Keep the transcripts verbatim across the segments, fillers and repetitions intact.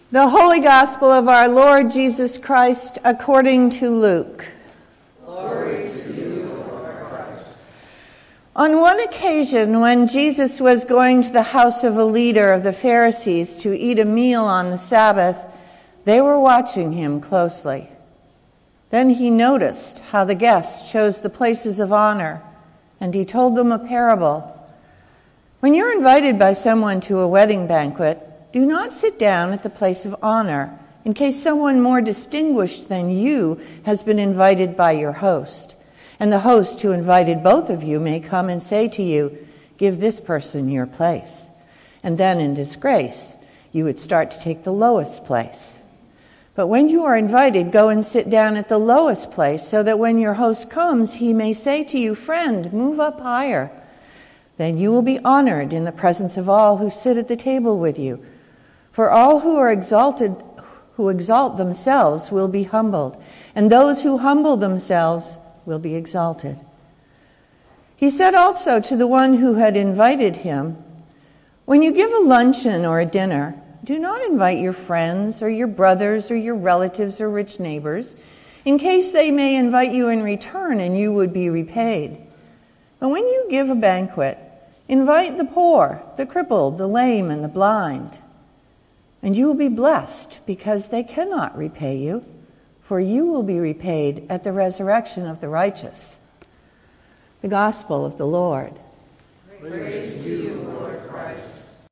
The Holy Gospel of our Lord Jesus Christ according to Luke. Glory to you, Lord Christ. On one occasion, when Jesus was going to the house of a leader of the Pharisees to eat a meal on the Sabbath, they were watching him closely. Then he noticed how the guests chose the places of honor, and he told them a parable. When you're invited by someone to a wedding banquet, do not sit down at the place of honor, in case someone more distinguished than you has been invited by your host. And the host who invited both of you may come and say to you, "Give this person your place." And then in disgrace, you would start to take the lowest place. But when you are invited, go and sit down at the lowest place, so that when your host comes, he may say to you, "Friend, move up higher." Then you will be honored in the presence of all who sit at the table with you. For all who are exalted, who exalt themselves will be humbled, and those who humble themselves will be exalted. He said also to the one who had invited him, "When you give a luncheon or a dinner, do not invite your friends or your brothers or your relatives or rich neighbors, in case they may invite you in return and you would be repaid. But when you give a banquet, invite the poor, the crippled, the lame, and the blind. And you will be blessed, because they cannot repay you, for you will be repaid at the resurrection of the righteous." The Gospel of the Lord. Praise to you, Lord Christ.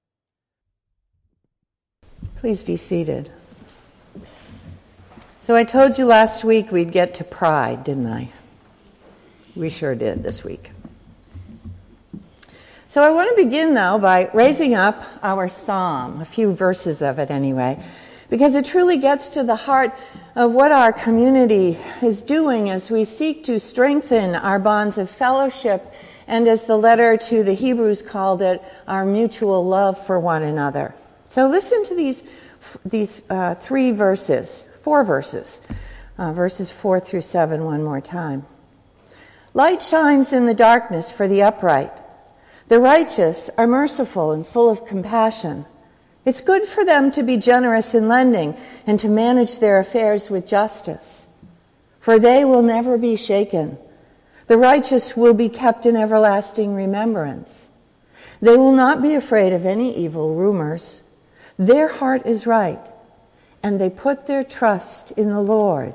Please be seated. So I told you last week we'd get to pride, didn't I? We sure did this week. So I want to begin, though, by raising up our psalm, a few verses of it anyway, because it truly gets to the heart of what our community is doing as we seek to strengthen our bonds of fellowship, and as the letter to the Hebrews called it, our mutual love for one another. So listen to these these uh, three verses, four verses, uh, verses four through seven one more time. Light shines in the darkness for the upright. The righteous are merciful and full of compassion. It's good for them to be generous in lending and to manage their affairs with justice, for they will never be shaken. The righteous will be kept in everlasting remembrance. They will not be afraid of any evil rumors. Their heart is right, and they put their trust in the Lord.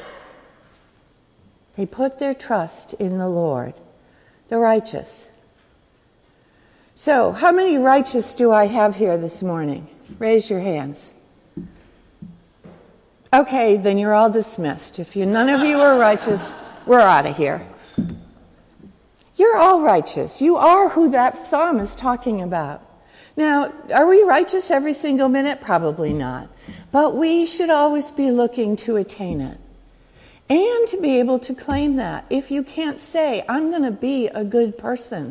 They put their trust in the Lord, the righteous. So, how many righteous do I have here this morning? Raise your hands. Okay, then you're all dismissed. If you, none of you are righteous, we're out of here. You're all righteous. You are who that psalm is talking about. Now, are we righteous every single minute? Probably not. But we should always be looking to attain it. And to be able to claim that. If you can't say, "I'm going to be a good person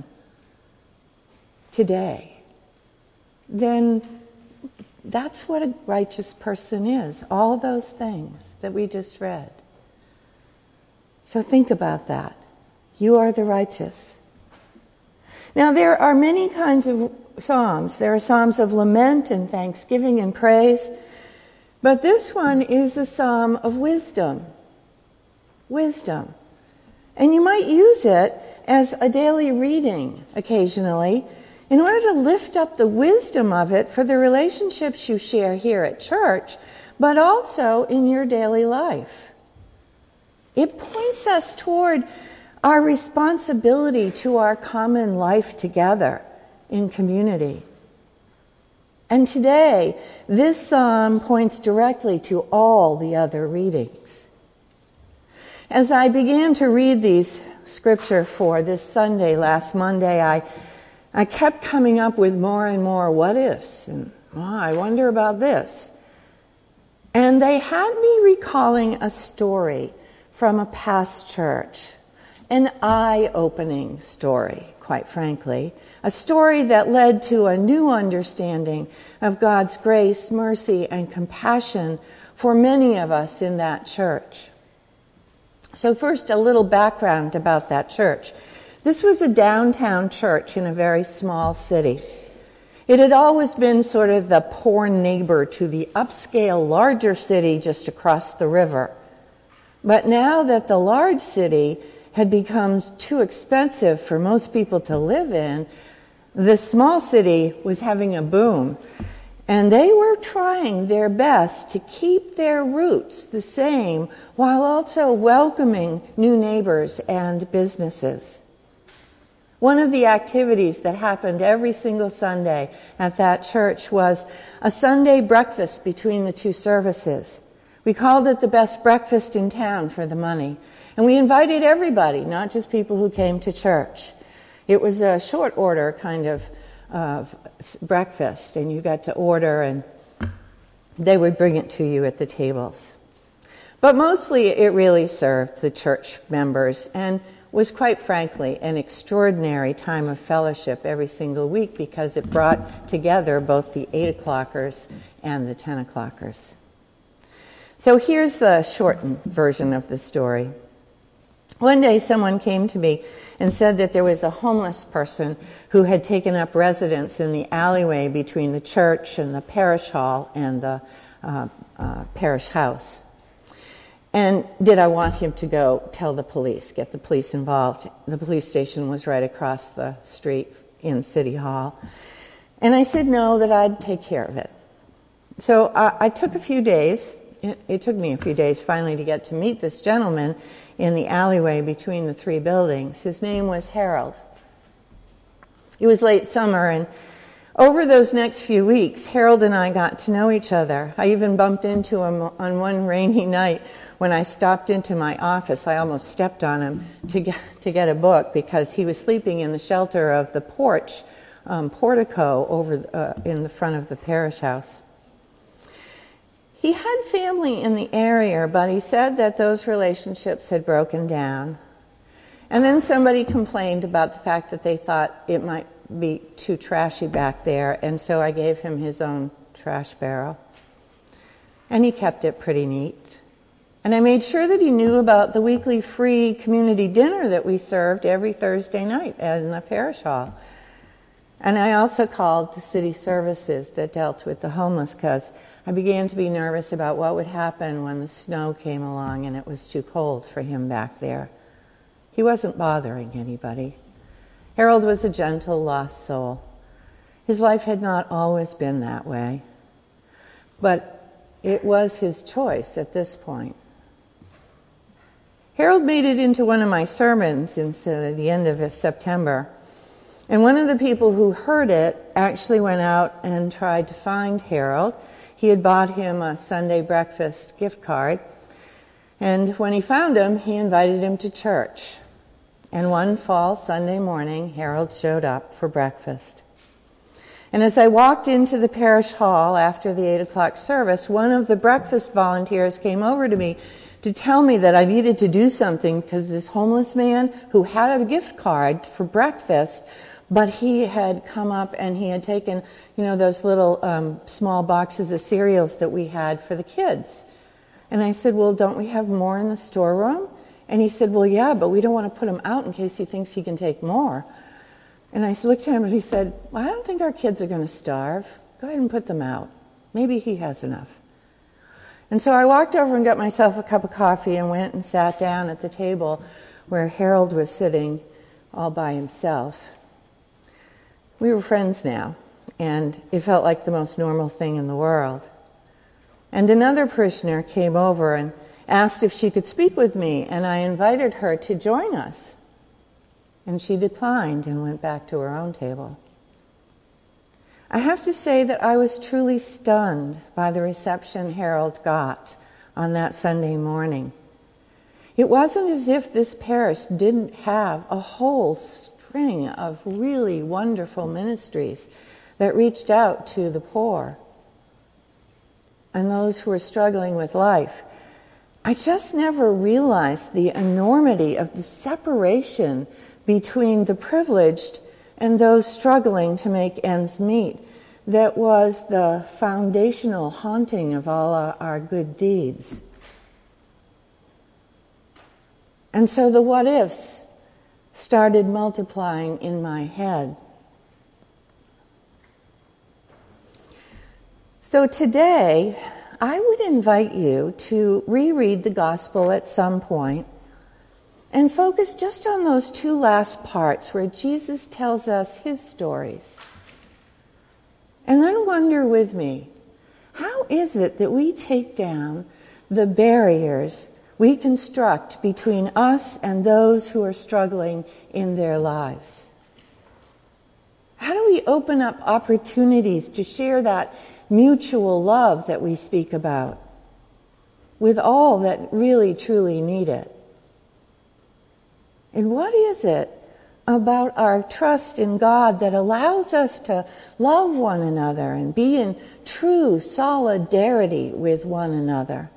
today," then that's what a righteous person is. All those things that we just read. So think about that. You are the righteous. Now, there are many kinds of psalms. There are psalms of lament and thanksgiving and praise. But this one is a psalm of wisdom. Wisdom. And you might use it as a daily reading occasionally, in order to lift up the wisdom of it for the relationships you share here at church, but also in your daily life. It points us toward our responsibility to our common life together in community. And today, this psalm points directly to all the other readings. As I began to read these scripture for this Sunday, last Monday, I I kept coming up with more and more what ifs, and oh, I wonder about this. And they had me recalling a story from a past church, an eye-opening story, quite frankly, a story that led to a new understanding of God's grace, mercy, and compassion for many of us in that church. So first, a little background about that church. This was a downtown church in a very small city. It had always been sort of the poor neighbor to the upscale larger city just across the river. But now that the large city had become too expensive for most people to live in, the small city was having a boom. And they were trying their best to keep their roots the same while also welcoming new neighbors and businesses. One of the activities that happened every single Sunday at that church was a Sunday breakfast between the two services. We called it the best breakfast in town for the money. And we invited everybody, not just people who came to church. It was a short order kind of uh, breakfast, and you got to order, and they would bring it to you at the tables. But mostly it really served the church members, and was quite frankly an extraordinary time of fellowship every single week because it brought together both the eight o'clockers and the ten o'clockers. So here's the shortened version of the story. One day someone came to me and said that there was a homeless person who had taken up residence in the alleyway between the church and the parish hall and the uh, uh, parish house. And did I want him to go tell the police, get the police involved? The police station was right across the street in City Hall. And I said no, that I'd take care of it. So uh, I took a few days, it, it took me a few days finally to get to meet this gentleman in the alleyway between the three buildings. His name was Harold. It was late summer, and over those next few weeks, Harold and I got to know each other. I even bumped into him on one rainy night when I stopped into my office. I almost stepped on him to get, to get a book because he was sleeping in the shelter of the porch, um, portico over uh, in the front of the parish house. He had family in the area, but he said that those relationships had broken down. And then somebody complained about the fact that they thought it might be too trashy back there, and so I gave him his own trash barrel. And he kept it pretty neat. And I made sure that he knew about the weekly free community dinner that we served every Thursday night in the parish hall. And I also called the city services that dealt with the homeless because I began to be nervous about what would happen when the snow came along and it was too cold for him back there. He wasn't bothering anybody. Harold was a gentle, lost soul. His life had not always been that way, but it was his choice at this point. Harold made it into one of my sermons in the end of September, and one of the people who heard it actually went out and tried to find Harold. He had bought him a Sunday breakfast gift card, and when he found him, he invited him to church. And one fall Sunday morning, Harold showed up for breakfast. And as I walked into the parish hall after the eight o'clock service, one of the breakfast volunteers came over to me to tell me that I needed to do something because this homeless man who had a gift card for breakfast, but he had come up and he had taken, you know, those little um, small boxes of cereals that we had for the kids. And I said, well, don't we have more in the storeroom? And he said, well, yeah, but we don't want to put him out in case he thinks he can take more. And I looked at him and he said, well, I don't think our kids are going to starve. Go ahead and put them out. Maybe he has enough. And so I walked over and got myself a cup of coffee and went and sat down at the table where Harold was sitting all by himself. We were friends now, and it felt like the most normal thing in the world. And another parishioner came over and asked if she could speak with me, and I invited her to join us. And she declined and went back to her own table. I have to say that I was truly stunned by the reception Harold got on that Sunday morning. It wasn't as if this parish didn't have a whole string of really wonderful ministries that reached out to the poor and those who were struggling with life. I just never realized the enormity of the separation between the privileged and those struggling to make ends meet. That was the foundational haunting of all our good deeds. And so the what-ifs started multiplying in my head. So today, I would invite you to reread the gospel at some point and focus just on those two last parts where Jesus tells us his stories. And then wonder with me, how is it that we take down the barriers we construct between us and those who are struggling in their lives? How do we open up opportunities to share that mutual love that we speak about with all that really truly need it? And what is it about our trust in God that allows us to love one another and be in true solidarity with one another?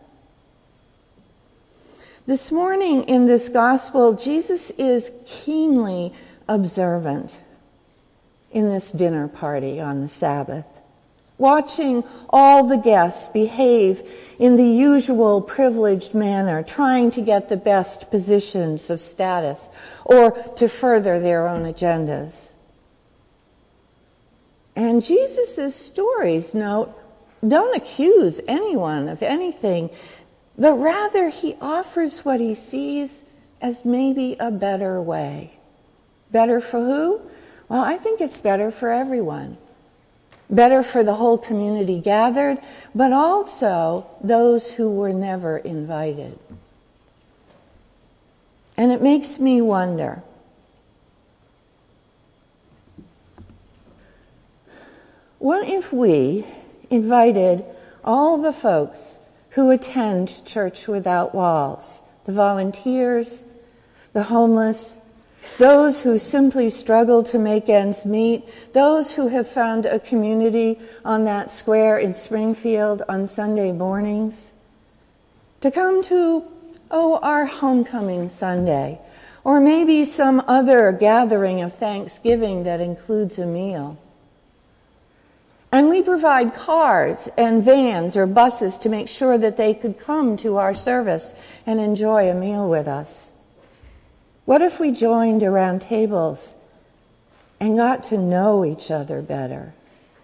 This morning in this gospel, Jesus is keenly observant in this dinner party on the Sabbath, watching all the guests behave in the usual privileged manner, trying to get the best positions of status or to further their own agendas. And Jesus' stories, note, don't accuse anyone of anything, but rather he offers what he sees as maybe a better way. Better for who? Well, I think it's better for everyone. Better for the whole community gathered, but also those who were never invited. And it makes me wonder, what if we invited all the folks who attend Church Without Walls, the volunteers, the homeless, those who simply struggle to make ends meet, those who have found a community on that square in Springfield on Sunday mornings, to come to, oh, our homecoming Sunday, or maybe some other gathering of Thanksgiving that includes a meal. And we provide cars and vans or buses to make sure that they could come to our service and enjoy a meal with us. What if we joined around tables and got to know each other better?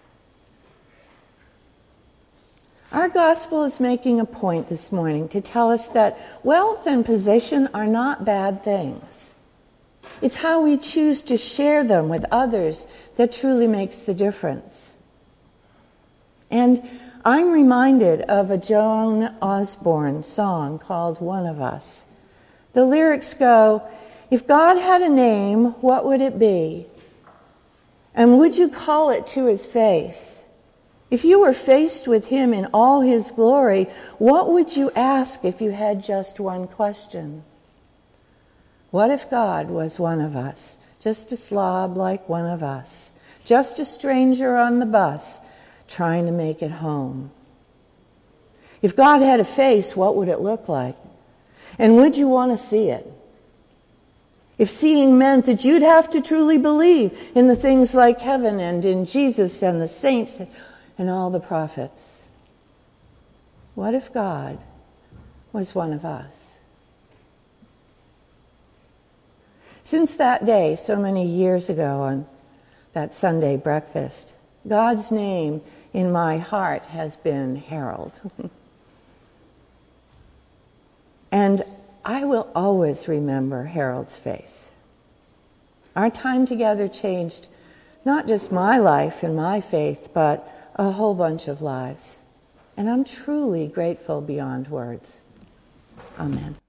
Our gospel is making a point this morning to tell us that wealth and position are not bad things. It's how we choose to share them with others that truly makes the difference. And I'm reminded of a Joan Osborne song called One of Us. The lyrics go, "If God had a name, what would it be? And would you call it to his face? If you were faced with him in all his glory, what would you ask if you had just one question? What if God was one of us, just a slob like one of us, just a stranger on the bus, trying to make it home? If God had a face, what would it look like? And would you want to see it? If seeing meant that you'd have to truly believe in the things like heaven and in Jesus and the saints and all the prophets, what if God was one of us?" Since that day, so many years ago on that Sunday breakfast, God's name in my heart has been Harold. And I will always remember Harold's face. Our time together changed not just my life and my faith, but a whole bunch of lives. And I'm truly grateful beyond words. Amen.